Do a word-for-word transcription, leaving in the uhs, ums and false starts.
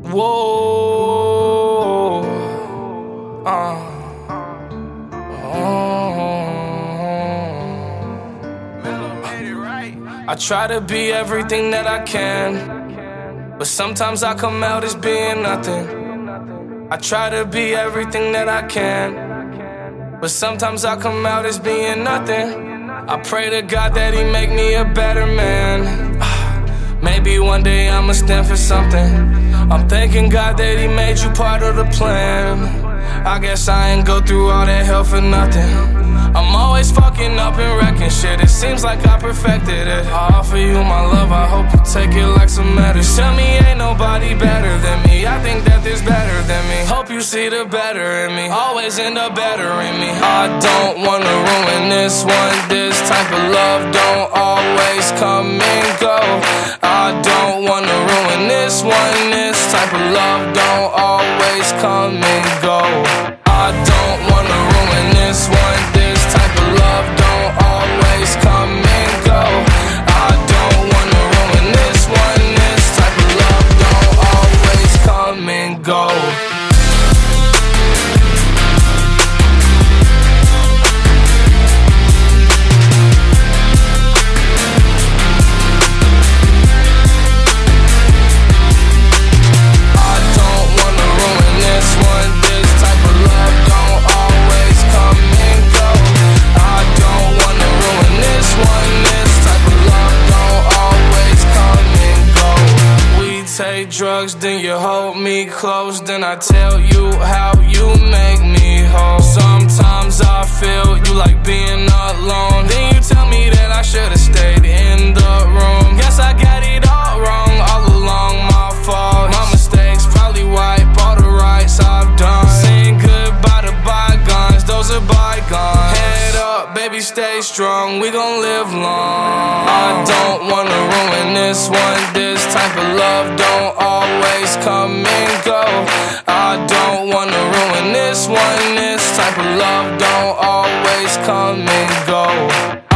Whoa. Uh. I try to be everything that I can, but sometimes I come out as being nothing. I try to be everything that I can, but sometimes I come out as being nothing. I pray to God that He make me a better man. Maybe one day I'ma stand for something. I'm thanking God that He made you part of the plan. I guess I ain't go through all that hell for nothing. I'm always fucking up and wrecking shit. It seems like I perfected it. I offer you my love, I hope you take it like some medicine. Tell me ain't nobody better than me. I think that there's better than me. Hope you see the better in me. Always end up better in me. I don't wanna ruin this one. This type of love don't always come and go. I don't wanna ruin this one. This type of love don't always come and go. I don't wanna ruin this one. This type of love don't always come and go. I don't wanna ruin this one. This type of love don't always come and go. Take drugs, then you hold me close. Then I tell you how you make me whole. Sometimes I feel you like being alone. Then you tell me that I should've stayed in the room. Guess I got it all wrong, all along my fault. My mistakes probably wipe all the rights I've done. Saying goodbye to bygones, those are bygones. Head up, baby, stay strong, we gon' live long. I don't wanna ruin this one. This type of love don't always come and go. I don't wanna ruin this one. This type of love don't always come and go.